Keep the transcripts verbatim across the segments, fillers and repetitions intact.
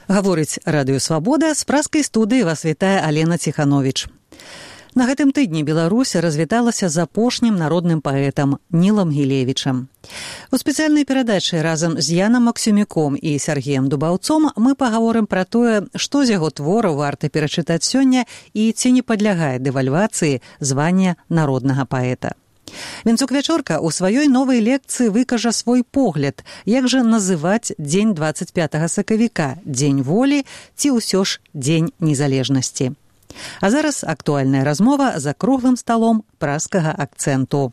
Гаворыць Радыё Свабода, з праскай студыі вас вітае Алена Ціхановіч. На гэтым тыдні Беларусь развіталася з апошнім народным паэтам Нілам Гілевічам. У спецыяльнай перадачы разам з Янам Максюмюком і Сергеем Дубаўцом мы пагаворым пра тое, што з яго твораў варта перачытаць сёння і ці не падлягае дэвальвацыі звання народнага паэта. Венцук-Вячорка ў сваёй новай лекцыі выкажа свой погляд, як жа называць дзень дваццаць пятага сакавіка, дзень волі ці ўсё ж дзень незалежнасці. А зараз актуальная размова за круглым сталом праскага акцэнту.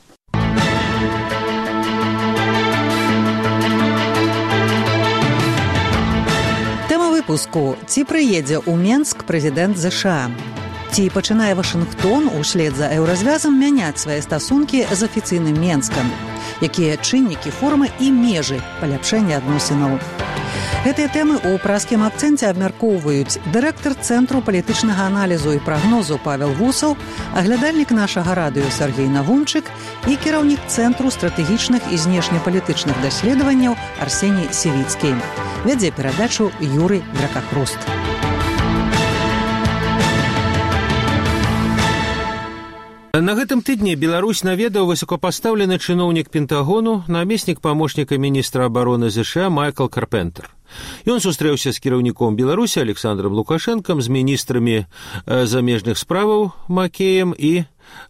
Тэма выпуску: ці прыедзе ў Менск прэзідэнт ЗША? Ці пачынае Вашынгтон услед за еўразвязам мяняць свае стасункі з афіцыйным Менскам? Якія чыннікі, формы і межы паляпшэння адносінаў? Гэтыя тэмы ў праскім акцэнце абмяркоўваюць дырэктар Цэнтру палітычнага аналізу і прагнозу Павел Вусаў, аглядальнік нашага радыё Сергей Навумчык і кіраўнік Цэнтру стратэгічных і знешнепалітычных даследаванняў Арсеній Сівіцкі. Вядзе перадачу Юрый Дракахруст. На гэтым тыдні Беларусь наведаў высокапастаўлены чыноўнік Пентагону, намеснік памочніка міністра абароны ЗША Майкл Карпентер. Ён сустрэўся з кіраўніком Беларусі Александром Лукашэнкам, з міністрамі замежных справаў Макеем і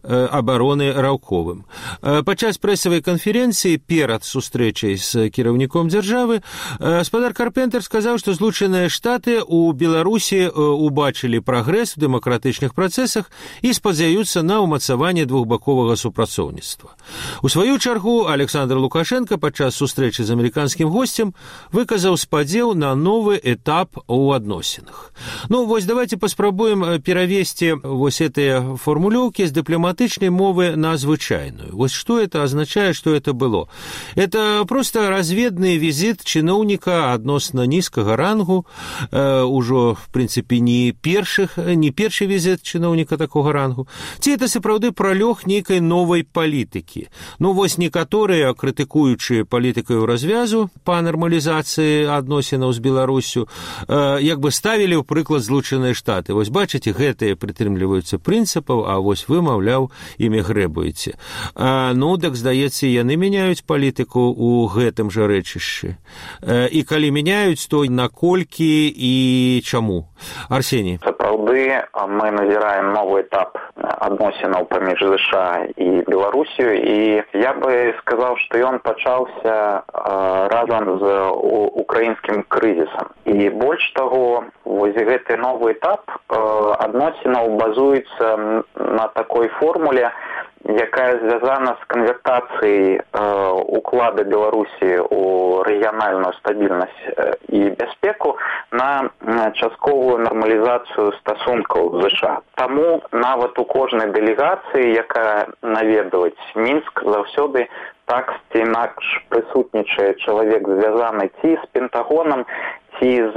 абароны Раўковым. Падчас прэсавай канферэнцыі перад сустрэчай з кіраўніком дзяржавы гаспадар Карпентер сказаў, што Злучаныя Штаты ў Беларусі убачылі прагрэс у дэмакратычных працэсах і спадзяюцца на ўмацаванне двухбаковага супрацоўніцтва. У сваю чаргу Александр Лукашенко падчас сустрэчы з амерыканскім госцем выказаў спадзеў на новы этап у адносінах. Ну, вось давайте паспрабуем перавесці вось гэтыя формулёўкі з дыпламатычнай мовы на звычайную. Вот что это означает, что это было? Это просто разведный визит чиновника адносна низкого рангу, э, ужо, в принципе, не першых, не першы визит чиновника такого рангу. Ці это сапраўды пралёг нейкай новай палітыкі. Ну, вось некаторыя, крытыкуючыя палітыкаю развязу па нармалізацыі адносінаў з Беларусю, э, як бы ставілі ў прыклад Злучаныя Штаты. Вось бачыце, гэтыя прытрымліваюцца прынцыпаў, а вось вы, маўляў, імі грэбуеце. А, ну, так, здаецца, яны мяняюць палітыку ў гэтым жа рэчышчы. А, і калі мяняюць, то наколькі і чаму? Арсеній. Сапраўды, мы назіраем новы этап адносінаў паміж ЗША і Беларусію, і я бы сказаў, што ён пачаўся а, разам з украінскім крызісам. І больш таго, вось гэты новы этап а, адносінаў базуецца на такой формуле, якая звязана з канвертацыяй э, уклада Беларусі ў рэгіянальную стабільнасць э, і бяспеку на э, частковую нармалізацыю стасункаў з ЗША. Таму нават у кожнай дэлегацыі, якая наведваць Мінск, заўсёды так ці інакш прысутнічае чалавек, звязаны ці з Пентагонам, ці з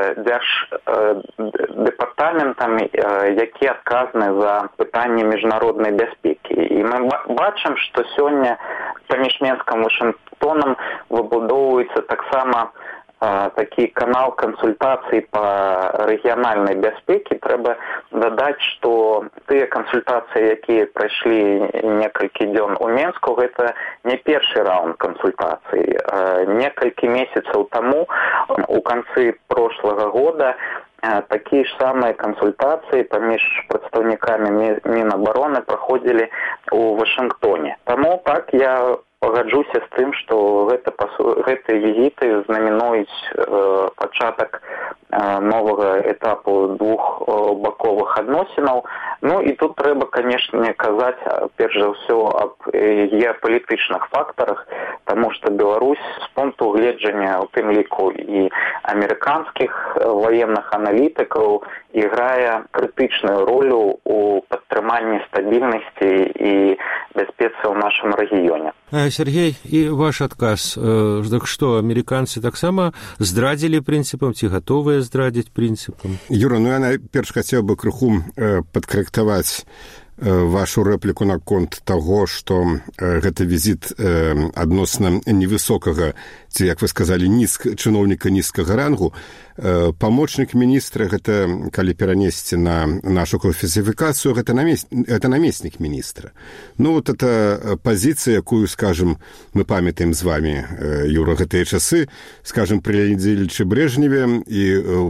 дзярждэпартаментамі, які адказны за пытанне міжнароднай бяспекі. І мы бачым, што сёння паміж Менскам і Вашынгтонам выбудоўваецца таксама такі канал кансультацый па рэгіянальнай бяспекі. Трэба дадаць, што тыя кансультацыі, якія прайшлі некалькі дзён у Менску, гэта не першы раунд кансультацый. Некалькі месяцаў таму, у канцы прошлага года, такія ж самыя кансультацыі паміж прадстаўнікамі Мінабароны праходзілі ў Вашынгтоне. Таму так я пагаджуся з тым, што гэта, гэтыя візіты знаменуюць э, пачатак э, новага этапу двухбаковых адносінаў. Ну і тут трэба, канешне, казаць перш за ўсё аб геапалітычных фактарах, таму што Беларусь з пункту гледжання, у тым ліку і амерыканскіх военных аналітыкаў, іграе крытычную ролю у падтрыманні стабільнасці і бяспецы ў нашым рэгіёне. Сергей, и ваш отказ. Так что, американцы таксама здрадзілі прынцыпам, ці гатовыя здрадзіць прынцыпам? Юра, ну я найперш хацеў бы крыху падкарэктаваць вашу рэпліку наконт таго, што гэты візіт адносна невысокага, ці, як вы сказалі, нізк, чыноўніка нізкага рангу. Памочнік міністра, гэта, калі перанесці на нашу класіфікацыю, гэта, намес... гэта намеснік міністра. Ну, вот эта пазіцыя, якую, скажем, мы памятаем з вами, Юра, гэтыя часы, скажем, пры Леоніде Ільічы Брэжневе і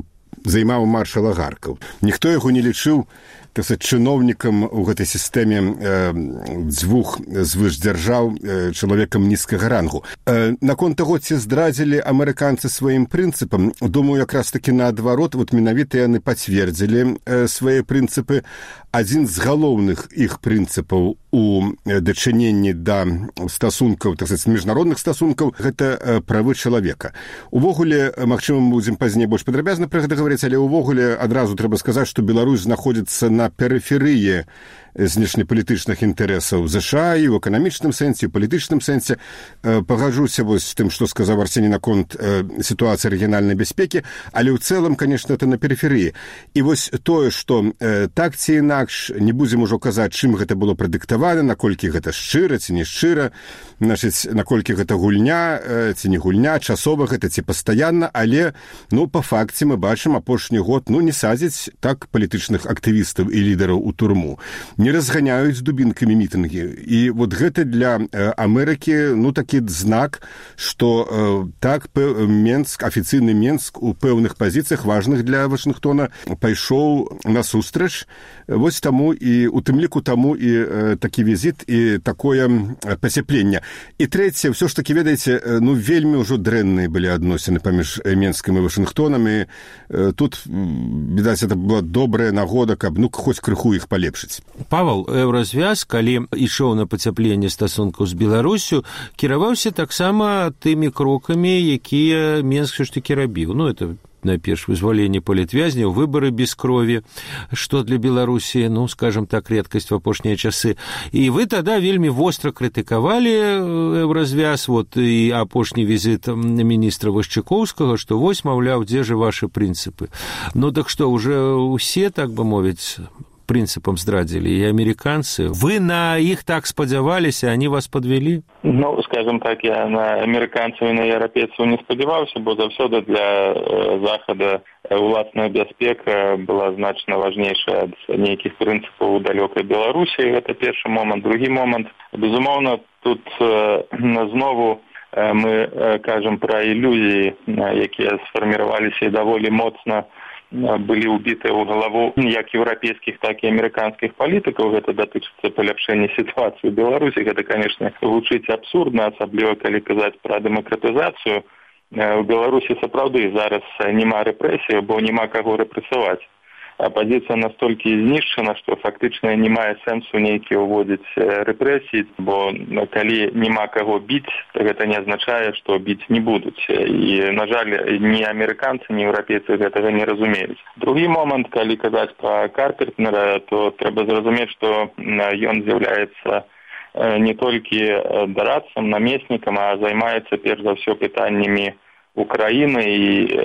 займаў маршала Гаркаў. Ніхто яго не лічыў, так сказать, чыноўнікам у гэтай сістэме э, дзвюх звышдзяржаў э, чалавекам нізкага рангу. Э, наконт таго, ці здрадзілі амерыканцы сваім прынцыпам, думаю, якраз такі наадварот, вот менавіта яны пацвердзілі э, свае прынцыпы. Адзін з галоўных іх прынцыпаў у дачыненні да стасункаў, так сказать, міжнародных стасункаў, гэта э, правы чалавека. Увогуле, магчыма, мы будзем пазней больш падрабязна пра гэта гаварыць, але увогуле адразу трэба сказаць, што Беларусь знаходзіцца на перыферыі знешнепалітычных інтарэсаў ЗША і ў эканамічным сэнсе, і ў палітычным сэнсе. Пагаджуся вось з тым, што сказаў Арсеній наконт сітуацыі рэгіянальнай бяспекі, але ў цэлым, конечно, это на перыферыі. І вось тое, што так ці інакш, не будзем ужо казаць, чым гэта было прадыктавана, наколькі гэта шчыра ці не шчыра, значыць, наколькі гэта гульня ці не гульня, часова гэта ці пастаянна, але, ну, па факце мы бачым апошні год, ну, не садзяць так палітычных актывістаў і лідараў у турму. Не разганяюць дубінкамі мітынгі. І вот гэта для э, Амерыкі, ну, такі знак, што э, так Менск, афіцыйны Менск у пэўных пазіцыях важных для Вашынгтона пайшоў насустрач. Вось таму і у тым ліку таму і э, такі візіт і такое пацяпленне. І трэцяе, ўсё ж такі, ведаеце, э, ну, вельмі ўжо дрэнныя былі адносіны паміж Менскам і Вашынгтонам, і э, тут, відаць, это была добрая нагода, каб, ну, хоць крыху іх палепшыць. Павал, Еўразвяз, калі ішоў на пацяпленне стасункаў з Беларусю, кіраваўся таксама тымі крокамі, якія Менск ўсё ж такі рабіў. Ну, это найперш вызваленне палітвязняў, выбары без крові, што для Беларусі, ну, скажем так, рэдкасць в апошнія часы. І вы тада вельмі востра крытыкавалі Еўразвяз, вот, і апошні візіт міністра Вашчыкоўскага, што вось, маўляў, дзе ж вашы прынцыпы. Ну, так што, уже усе, так бы мовіць, принципам здрадзілі і амерыканцы. Вы на іх так спадзяваліся, они вас подвели? Ну, скажем так, я на амерыканцаў і на еўрапейцаў не спадзяваўся, бо заўсёды для э, Захада уласная бяспека была значна важнейшая ад нейкіх прынцыпаў у далёкай Беларусі. Гэта першы момант. Другі момант, безумоўна, тут э, знову э, мы э, кажам пра ілюзіі, э, якія сфарміраваліся і даволі моцна былі ўбітыя ў галаву як еўрапейскіх, так і амерыканскіх палітыкаў. Гэта датычыцца паляпшэння сітуацыі ў Беларусі. Гэта, канешне, гучыць абсурдна, асабліва калі казаць пра дэмакратызацыю. У Беларусі сапраўды зараз няма рэпрэсій, бо няма каго рэпрэсаваць. Апазіцыя настолькі знішчана, што фактычна не мае сэнсу нейкі ўводзіць рэпрэсіі, бо калі няма каго біць, то гэта не азначае, што біць не будуць. І, на жаль, ні амерыканцы, ні еўрапейцы гэтага не разумеюць. Другі момант, калі казаць пра Карпентера, то трэба зразумець, што ён з'яўляецца не толькі дарадцам, намеснікам, а займаецца перш за ўсё пытаннямі Украіны і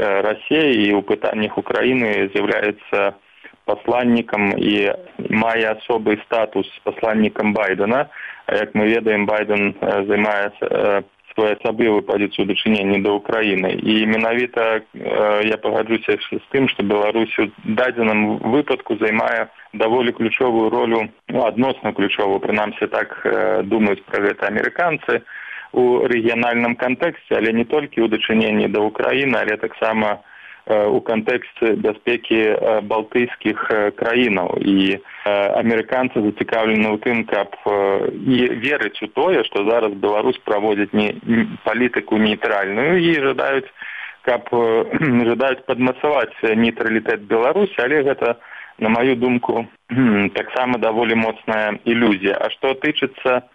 Расіі, і ў пытаннях Украіны з'яўляецца пасланнікам і мае асобы статус пасланнікам Байдена. А як мы ведаем, Байден займае своеасаблівую пазіцыю дачынення да Украіны. І менавіта я пагаджуся з тым, што Беларусь у дадзеным выпадку займае даволі ключовую ролю, ну, адносна ключовую, прынамсі так думаюць пра гэта амерыканцы, у рэгіянальным кантэксце, але не толькі ў дачыненні да Украіны, але таксама у кантэксце бяспекі балтыйскіх краінаў. І амерыканцы зацікаўлены ў тым, каб і верыць у тое, што зараз Беларусь праводзіць не палітыку нейтральную, і жадаюць, каб жадаюць падмацаваць нейтралітэт Беларусі, але гэта, на маю думку, таксама даволі моцная ілюзія. А што тычыцца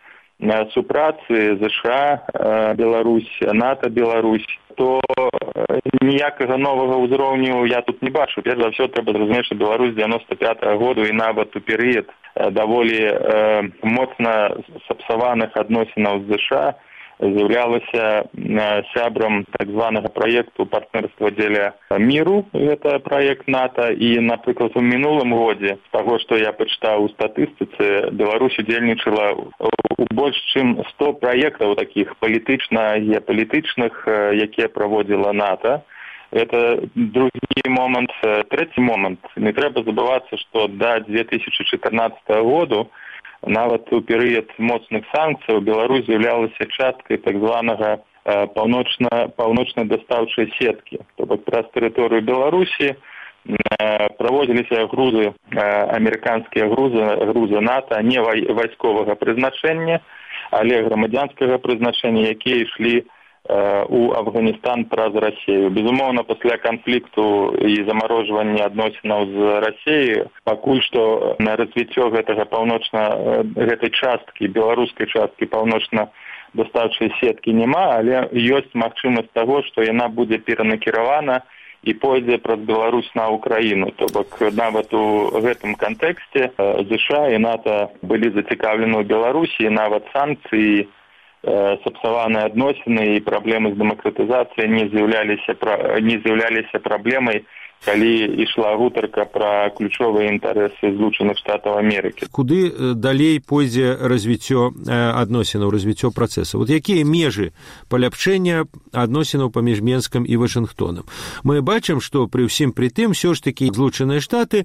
супрацы ЗША Беларусь, НАТО Беларусь, то ніякага новага ўзроўню я тут не бачу. Перш за ўсё трэба зразумець, што Беларусь дзевяносто пятага году і нават у перыяд даволі э, моцна сапсаваных адносінаў з ЗША з'яўлялася сябрам так званага праекту партнерства дзеля міру, гэта праект НАТО, і, напрыклад, у мінулым годзе, з таго, што я пачытаў у статыстыцы, Беларусь удзельнічала у больш чым сто праектаў такіх палітычна-геапалітычных, якія праводзіла НАТО. Это другі момант. Трэці момант. Не трэба забывацца, што да две тысячы чатырнаццатага году нават у перыяд моцных санкцыяў Беларусь з'яўлялася часткай так званага паўночна, паўночнай дастаўчай сеткі. То бок праз тэрыторыю Беларусі праводзіліся грузы, амерыканскія грузы, грузы НАТО, не вайсковага прызначэння, але грамадзянскага прызначэння, якія ішлі у Афганістан праз Расію. Безумоўна, пасля канфлікту і замарожвання адносінаў з Расіяй, пакуль што на развіццё гэтага паўночна, гэтай часткі, беларускай часткі паўночна-дастаўчай сеткі няма, але ёсць магчымасць таго, што яна будзе перанакіравана і пойдзе праз Беларусь на Украіну. То бок нават у гэтым кантэксце ЗША і НАТО былі зацікаўлены ў Беларусі, і нават санкцыі, сапсаваныя адносіны і праблемы з дэмакратызацыяй не з'яўляліся не з'яўляліся праблемай, калі ішла гутарка пра ключовыя інтарэсы Злучаных Штатаў Амерыкі. Куды далей пойдзе развіццё адносінаў, развіццё працэса? Вот якія межы паляпшэння адносінаў паміж Менскам і Вашынгтонам? Мы бачым, што при ўсім при тым все ж таки Злучаныя Штаты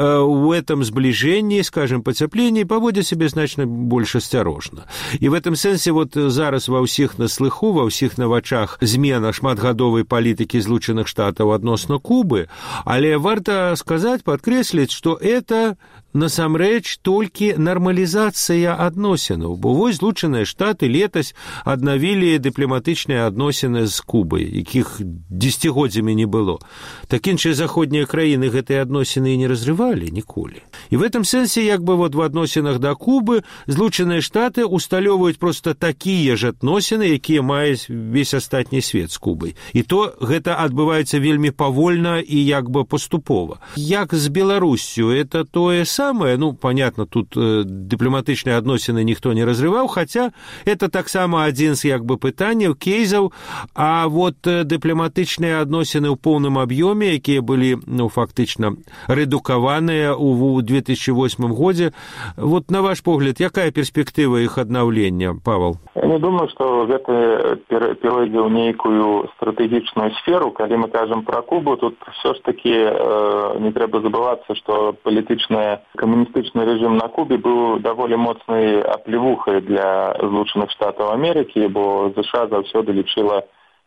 в этом сближении, скажем, пацяплении поводят себя значна больш асцярожна. І в этом сэнсе вот зараз ва ўсіх на слыху, ва ўсіх на вачах змена шматгадовай палітыкі Злучаных Штатаў адносна Кубы, але варта сказаць, падкрэсліць, што это насамрэч толькі нармалізацыя адносінаў, бо вось Злучаныя Штаты летась аднавілі дыпламатычныя адносіны з Кубай, якіх дзесяцігоддзямі не было. Так іншыя заходнія краіны гэтыя адносіны і не разрывалі ніколі. І в этом сэнсе, як бы вот в адносінах да Кубы Злучаныя Штаты усталёўваюць проста такія ж адносіны, якія маюць весь астатні свет з Кубай. І то гэта адбываецца вельмі павольна і як бы паступова. Як з Беларуссю, это тое самое, ну, понятно, тут э, дыпламатычныя адносіны ніхто не разрываў, хотя это таксама адзін з як бы пытанняў, кейсаў, а вот э, дыпламатычныя адносіны ў поўным аб'ёме, якія былі, ну, фактычна рэдукаваныя ў две тысячи восьмым годзе, вот на ваш погляд, якая перспектыва іх аднаўлення, Павел? Я не думаю, што гэта перайдзе ў нейкую стратэгічную сферу. Калі мы кажам пра Кубу, тут все ж таки э, не трэба забывацца, што палітычная камуністычны рэжым на Кубе быў даволі моцнай аплевухай для Злучаных Штатаў Амерыкі, бо ЗША заўсёды лічыла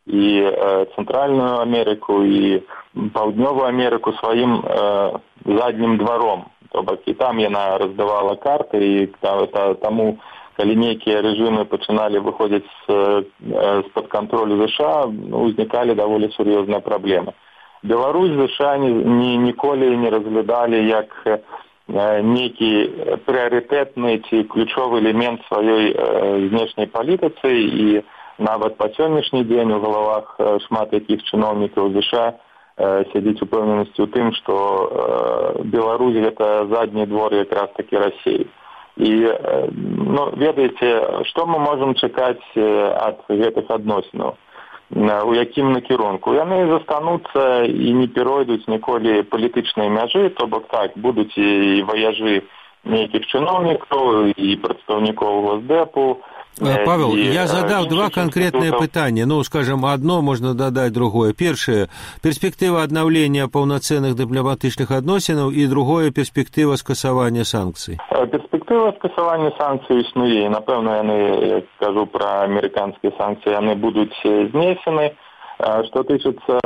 і э, Цэнтральную Амерыку, і Паўднёвую Амерыку сваім э, заднім дваром. То бок і там яна раздавала карты, і та, та, таму, калі нейкія рэжымы пачыналі выходзіць з-пад кантролю ЗША, ну, узнікалі даволі сур'ёзныя праблемы. Беларусь ЗША ні, ні, ніколі не разглядалі як э, нейкі прыярытэтны ці ключовы элемент сваёй э, знешняй палітыцы, і нават па сённяшні дзень у галавах э, шмат якіх чыноўнікаў ЗША э, сядзіць упэўненасці ў тым, што э, Беларусь гэта задні двор якраз такі Расіі. І, э, ну, ведаеце, што мы можам чакаць э, ад гэтых адносінаў? У якім накірунку? Яны застануцца і не перайдуць ніколі палітычнай мяжы, то бок так, будуць і ваяжы нейкіх чыноўнікаў і прадстаўнікоў Госдэпу. Павел, я задал два конкретные пытания. Ну, скажем, одно можно додать другое. Первое – перспектива обновления полноценных дипломатичных отношений, и другое – перспектива скасования санкций. Перспектива скасования санкций існує. Напевно, яны, я скажу про американские санкции, они будут знесены. Что тычыцца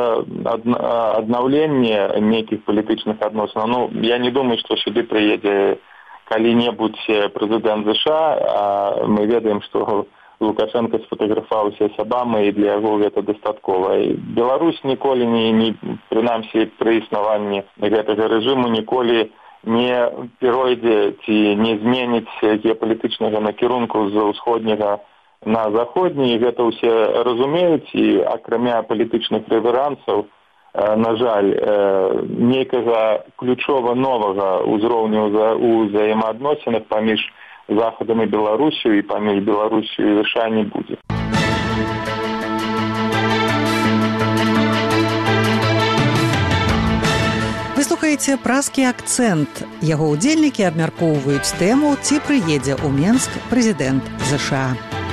обновления неких политических отношений, ну, я не думаю, что сюда приедет калі-небудзь прэзідэнт ЗША, а мы ведаем, што Лукашенко сфотаграфаваўся з Абамай, і для яго гэта дастаткова. І Беларусь ніколі, не, не, прынамсі пры існаванні гэтага рэжыму, ніколі не перайдзе ці не зменіць геапалітычнага накірунку з усходняга на заходні, і гэта ўсе разумеюць, і акрамя палітычных рэверансаў, на жаль, нейкага ключова новага ўзроўню ў ўзаемаадносінах паміж Захадам і Беларусю і паміж Беларусю і ЗША не будзе. Пачуеце праскі акцэнт. Яго ўдзельнікі абмяркоўваюць тэму, ці прыедзе ў Менск прэзідэнт ЗША.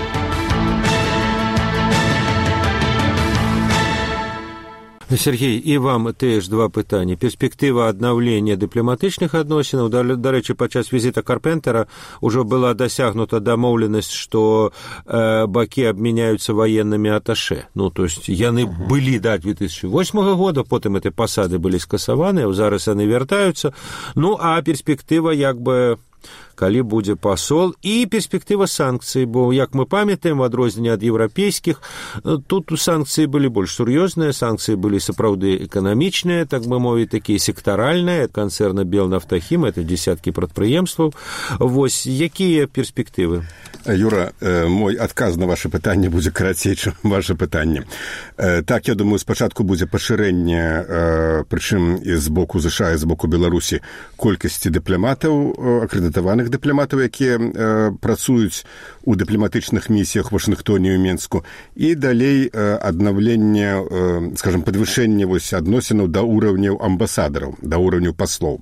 Сергей, і вам теж два пытання. Перспектыва аднаўлення дыпламатычных адносінаў. Дарэчы, падчас візіта Карпентера ўжо была дасягнута дамоўленасць, што э, бакі абмяняюцца ваеннымі аташе. Ну, то есть, яны былі да две тысячи восьмага года, потым эти пасады былі скасаваныя, зараз яны вяртаюцца. Ну, а перспектыва, як бы, калі будзе пасол, і перспектыва санкцый, бо, як мы памятаем, в адрозненне ад еўрапейскіх, тут санкцыі былі больш сур'ёзныя, санкцыі былі сапраўды эканамічныя, так бы мовіць, такія сектаральныя, канцэрна Белнафтахім, это десяткі прадпрыемстваў. Вось, якія перспектывы? Юра, мой адказ на ваше пытанне будзе карацей, чым ваше пытанне. Так, я думаю, спачатку будзе пашырэнне, прычым і з боку ЗША, і з боку Беларусі, колькасці дыпламатаў, акрэдытаваных дыпламатаў, якія э, працуюць у дыпламатычных місіях у Вашынгтоне і Менску, і далей э, аднаўленне, э, скажем, падвышэнне вось адносінаў да ўраўняў амбасадараў, да ўраўняў паслоў.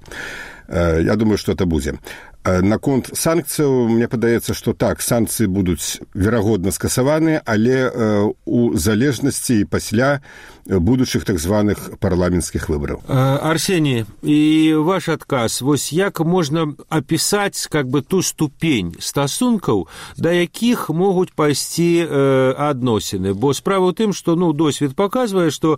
Э, я думаю, што это будзе. Наконт санкцыяў, мне падаецца, што так, санкцыі будуць верагодна скасаваныя, але э, у залежнасці і пасля будучых так званых парламенцкіх выбараў. Арсений, і ваш адказ, вось як можна апісаць как бы ту ступень стасункаў, да якіх могуць пайсці э, адносіны? Бо справа ў тым, што ну, досвед паказвае, што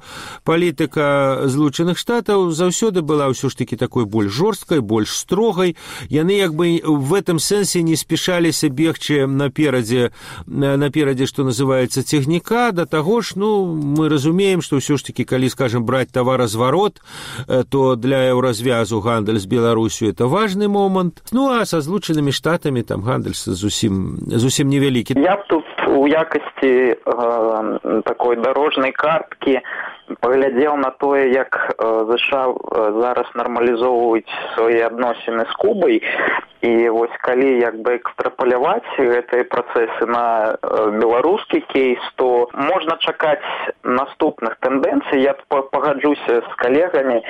палітыка Злучаных Штатаў заўсёды была ўсё ж такі такой больш жорсткай, больш строгай. Яны як бы в этом сэнсе не спешаліся бегчы наперадзе, наперадзе, што называецца, цягніка, да таго ж, ну, мы разумеем, што ўсё ж такі, калі, скажем, браць таваразварот, то для еўразвязу гандаль з Беларусю это важны момант. Ну, а са Злучанымі Штатамі там гандаль зусім, зусім невялікі. Я б тут у якасці э, такой дарожнай карткі паглядзеў на тое, як ЗША зараз нармалізоўваюць свае адносіны з Кубай, і вось калі як бы экстрапаляваць гэтыя працэсы на беларускі кейс, то можна чакаць наступных тэндэнцый. Я пагаджуся з калегамі,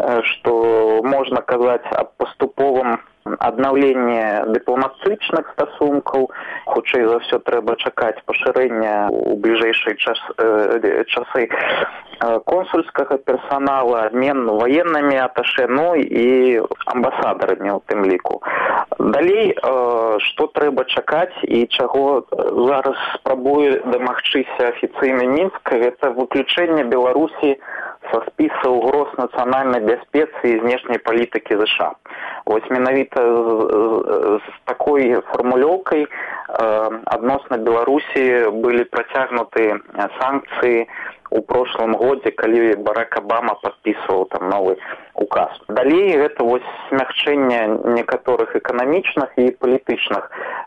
што можна казаць аб паступовым аднаўленне дыпламатычных стасункаў. Хутчэй за ўсё трэба чакаць пашырэння ў бліжэйшыя час, э, часы консульскага персонала, абмен военными аташе, ну і амбасадарамі ў тым ліку. Далей, што трэба чакаць і чаго зараз спрабуе дамагчыся афіцыйны Мінск, гэта выключэнне Беларусі са спіса угроз нацыянальнай бяспецы і знешняй палітыкі ЗША. Вось менавіта з, з, з такой фармулёўкай э, адносна Беларусі былі працягнуты санкцыі у прошлом годзе, калі Барак Обама падпісваў там новы указ. Далей гэта вось смягчэнне некаторых эканамічных і палітычных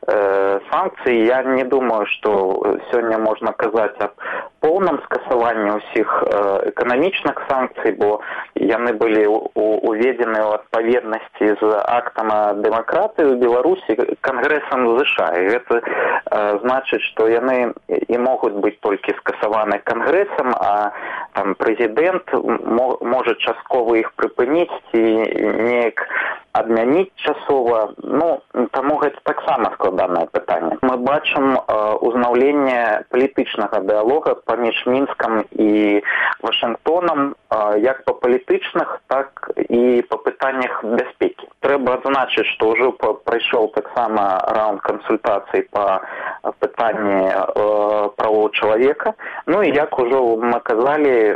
э, санкцый. Я не думаю, што сёння можна казаць аб поўным скасаванні ўсіх э, эканамічных санкцый, бо яны былі уведзены ў адпаведнасці з актам о дэмакратыі ў Беларусі Кангрэсам ЗША. І гэта э, значыць, што яны і могуць быць толькі скасаваны Кангрэсам, а там прэзідэнт можа часткова іх прыпыніць ці неяк адмяніць часова. Ну, таму гэта таксама складанае пытанне. Мы бачым э, узнаўленне палітычнага дыалога паміж Мінскам і Вашынгтонам, э, як па палітычных, так і па пытаннях бяспекі. Трэба адзначыць, што ўжо прайшоў таксама раунд кансультацый па пытанні э, правоў чалавека. Ну і як ужо мы казалі,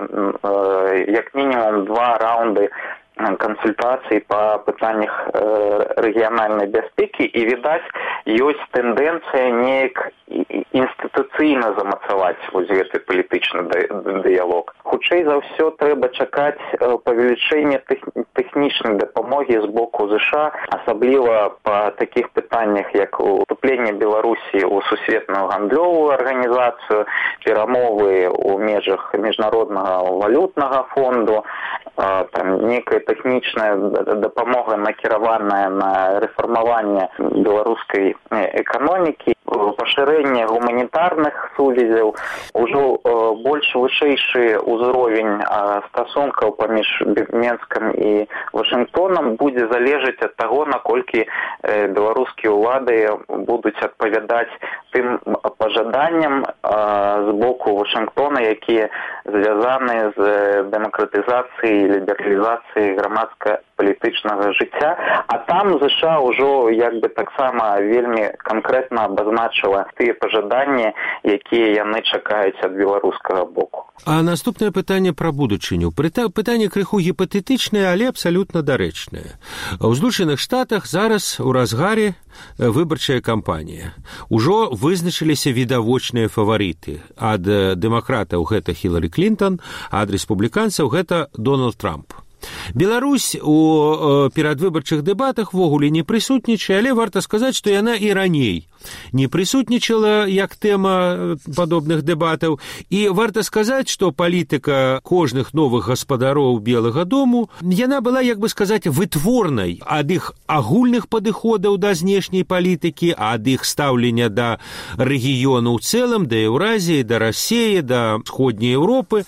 э, як мінімум два раунды кансультацый па пытаннях э, рэгіянальнай бяспекі, і, відаць, ёсць тэндэнцыя неяк інстытуцыйна замацаваць вось гэты палітычны дыялог. Хутчэй за ўсё трэба чакаць э, павелічэння тех, тэхнічнай дапамогі з боку ЗША, асабліва па такіх пытаннях, як уступленне Беларусі ў сусветную гандлёвую арганізацыю, перамовы ў межах міжнароднага валютнага фонду, э, там некая тэхнічная дапамога накіраваная на рэфармаванне беларускай эканомікі. пашырэнне гуманітарных сувязяў, ужо больш вышэйшы ўзровень стасункаў паміж Менскам і Вашынгтонам будзе залежаць ад таго, наколькі беларускія ўлады будуць адпавядаць тым пажаданням з боку Вашынгтона, якія звязаны з дэмакратызацыяй і лібералізацыяй грамадска-палітычнага жыцця. А там ЗША ўжо як бы таксама вельмі канкрэтна абазначыла тыя пажаданні, якія яны чакаюць ад беларускага боку. А наступнае пытанне пра будучыню. Пытанне крыху гіпатэтычнае, але абсалютна дарэчнае. У Злучаных Штатах зараз у разгаре выбарчая кампанія. Ужо вызначыліся відавочныя фаварыты. Ад дэмакратаў гэта Хілары Клінтон, а ад рэспубліканцаў гэта Дональд Трамп. Беларусь у перадвыбарчых дэбатах ввогуле не прысутнічае, але варта сказаць, што яна і раней не прысутнічала як тэма падобных дэбатаў. І варта сказаць, што палітыка кожных новых гаспадароў Белага дому, яна была, як бы сказаць, вытворнай ад іх агульных падыходаў да знешняй палітыкі, ад іх стаўлення да рэгіёну ў цэлым, да Еўразіі, да Расіі, да Сходняй Еўропы.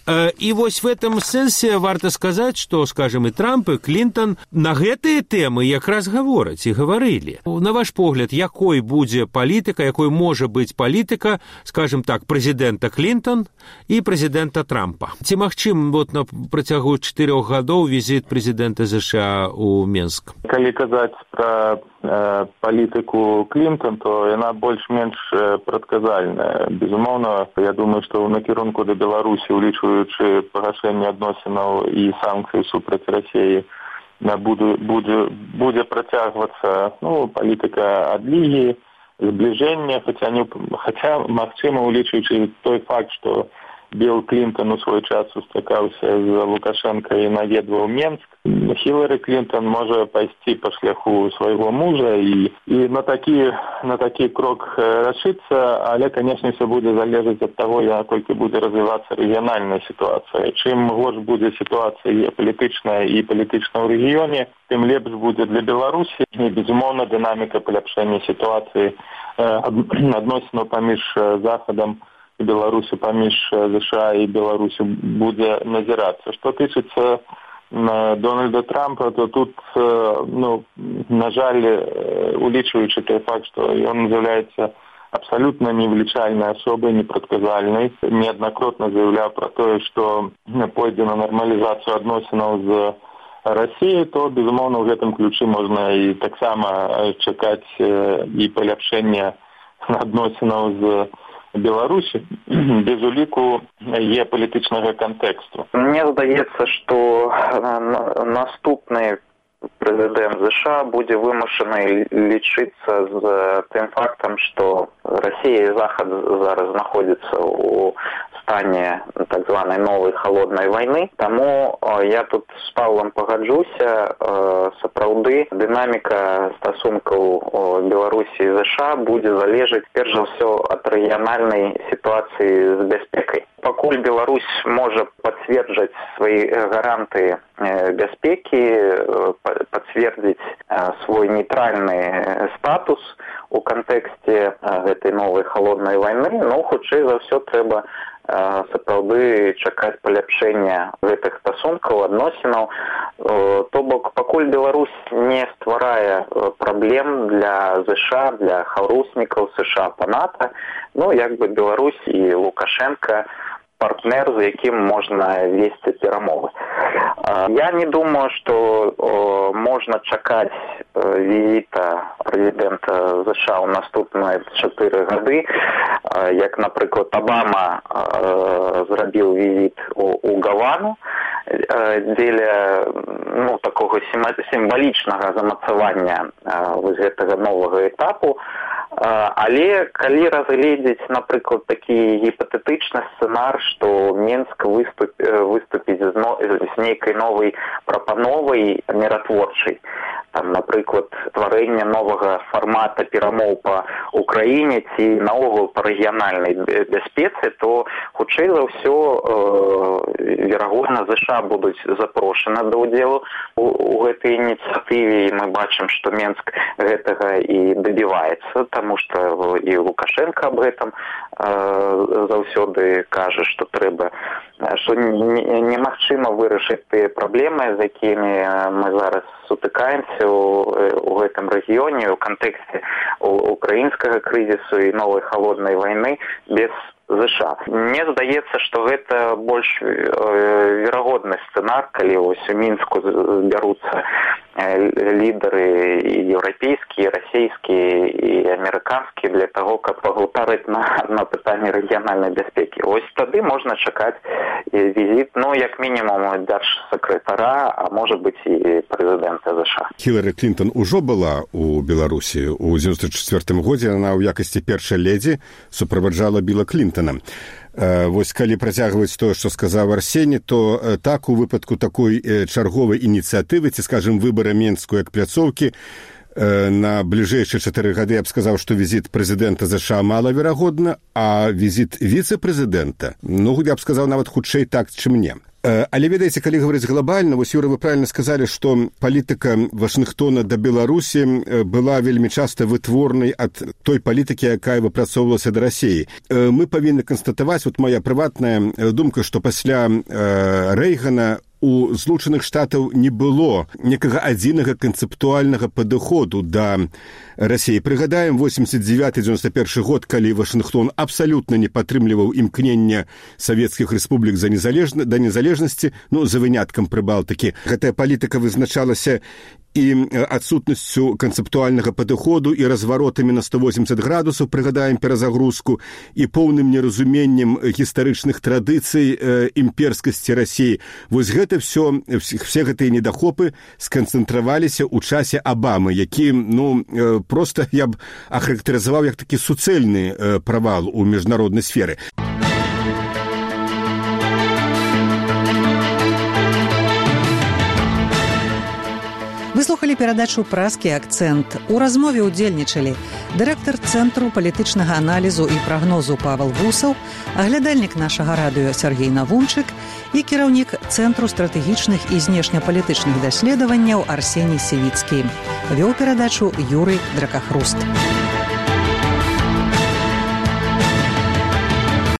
І вось в этом сэнсе варта сказаць, што, скажем, і Трамп, і Клінтон на гэтыя тэмы якраз гавораць і гаварылі. На ваш погляд, якой будзе палітыка, якой можа быць палітыка, скажем так, прэзідэнта Клінтон і прэзідэнта Трампа? Ці магчым вот на працягу чатырох гадоў візіт прэзідэнта ЗША ў Менск? Калі казаць пра э, палітыку Клінтон, то яна больш-менш прадказальная. Безумоўна, я думаю, што ў накірунку да Беларусі, улічваючы пагашэнне адносінаў і санкцый супраць Расіі, будзе, будзе, будзе працягвацца ну, палітыка адлігі, збліжэння, хаця, не, хаця магчыма, улічваючы той факт, што Билл Клінтон у свой час сустракаўся з Лукашенко і наведваў Менск. Хілары Клінтон можа пайсці па шляху свайго мужа і, і на такі, на такі крок рашыцца, але, канешне, все будзе залежаць ад таго, наколькі будзе развівацца рэгіянальная сітуацыя. Чым горш будзе сітуацыя палітычная і палітычная ў рэгіёне, тым лепш будзе для Беларусі. І, безумоўна, дынаміка паляпшэння сітуацыі адносінаў паміж Захадам Беларусі, паміж ЗША і Беларусі будзе назірацца. Што тычыцца Дональда Трампа, то тут, ну, на жаль, улічваючы той факт, што ён з'яўляецца абсалютна невлічальнай асобай, непрадказальнай, неаднакратна заяўляў пра тое, што пойдзе на нармалізацыю адносінаў з Расіяй, то, безумоўна, ў гэтым ключы можна і таксама чакаць і паляпшэння адносінаў з Беларусі без уліку геапалітычнага кантэксту. Мне здаецца, што наступны прэзідэнт ЗША будзе вымушаны лічыцца з тым фактам, што Расія і Захад зараз знаходзяцца ў стане так званай новай халоднай вайны. Таму я тут з Павлам пагаджуся, сапраўды дынаміка стасункаў Беларусі і ЗША будзе залежаць перш за ўсё ад рэгіянальнай сітуацыі з бяспекай. Пакуль Беларусь можа пацверджаць свае гаранты бяспекі, пацвердзіць свой нейтральны статус у кантэксце гэтай новай халоднай вайны, ну, хутчэй за ўсё трэба сапраўды чакаць паляпшэння гэтых стасункаў, адносінаў. То бок, пакуль Беларусь не стварае праблем для ЗША, для хаўруснікаў США па НАТО, ну, як бы Беларусь і Лукашенко партнер, з якім можна весці перамовы. Я не думаю, што можна чакаць візіта прэзідэнта ЗША ў наступныя чатыры гады, як, напрыклад, Обама зрабіў візіт у Гавану дзеля ну, такога сімвалічнага замацавання вось гэтага новага этапу. Але калі разгледзець, напрыклад, такі гіпатэтычны сцэнар, што Менск выступіць з нейкай новай прапановай міратворчай, там, напрыклад, стварэнне новага фармата перамоў па Украіне ці наогул па рэгіянальнай бяспецы, то хутчэй за ўсё э, верагодна ЗША будуць запрошаны да ўдзелу у, у гэтай ініцыятыве, і мы бачым, што Менск гэтага і дабіваецца, таму што і Лукашенко аб гэтым э, заўсёды кажа, што трэба, што немагчыма вырашыць тыя праблемы, з якімі мы зараз сутыкаемся ў, у гэтым рэгіёне ў кантэксце украінскага крызісу і новай халоднай вайны без ЗША. Мне здаецца, што гэта больш э, верагодны сцэнар, калі вось у Мінску збяруцца э, лідары еўрапейскія, расійскія і амерыканскія для таго, каб пагутарыць на, на пытанне рэгіянальнай бяспекі. Вось тады можна чакаць візіт, ну, як мінімум, дзяржсакратара, а можа быць і прэзідэнта ЗША. Хілары Клінтон ужо была у Беларусі. У дзевяносто четвёртым годзе яна ў якасці першай ледзі суправаджала Біла Клінтона. Вось калі працягваць тое, што сказаў Арсені, то так у выпадку такой чарговай ініцыятывы, ці, скажем, выбара Менску як пляцоўкі, на бліжэйшыя чатыры гады я б сказаў, што візіт прэзідэнта ЗША малаверагодна, а візіт віцэ-прэзідэнта, ну, я б сказаў нават хутчэй так, чым не. Але, ведаеце, калі гаварыць глобальна, вось, Юра, вы правильна сказалі, што палітыка Вашынгтона да Беларусі была вельмі часта вытворнай ад той палітыкі, якая выпрацоўвалася да Расіі. Мы павінны канстатаваць, вот моя прыватная думка, што пасля Рэйгана у Злучаных Штатаў не было некага адзінага канцэптуальнага падыходу да Расіі. Прыгадаем, восемьдесят девятый — девяносто первый год, калі Вашынгтон абсалютна не падтрымліваў імкнення савецкіх рэспублік за незалежна, да незалежнасці, ну, за выняткам Прыбалтыкі. Гэтая палітыка вызначалася і адсутнасцю канцэптуальнага падыходу і разваротамі на сто восемьдесят градусаў, прыгадаем перазагрузку, і поўным неразуменнем гістарычных традыцый э, імперскасці Расіі. Вось гэта все, все гэтыя недахопы сканцэнтраваліся ў часе Абамы, які, ну, э, просто я б ахарактарызаваў як такі суцэльны э, правал у міжнароднай сферы. Выслухалі перадачу «Праскі акцэнт». У размове ўдзельнічалі дырэктар Цэнтру палітычнага аналізу і прагнозу Павел Вусаў, аглядальнік нашага радыё Сергей Навумчык і кіраўнік Цэнтру стратэгічных і знешнепалітычных даследаванняў Арсеній Сівіцкі. Вёў перадачу Юрый Дракахруст.